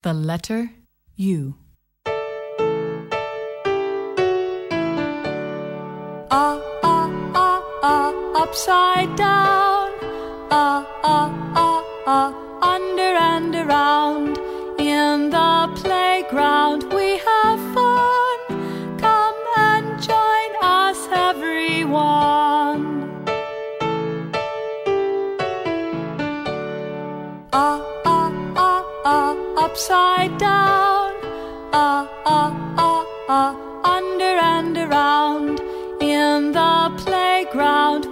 The letter U. Upside down, under and around. In the playground we have fun. Come and join us, everyone. Upside down, under and around. In the playground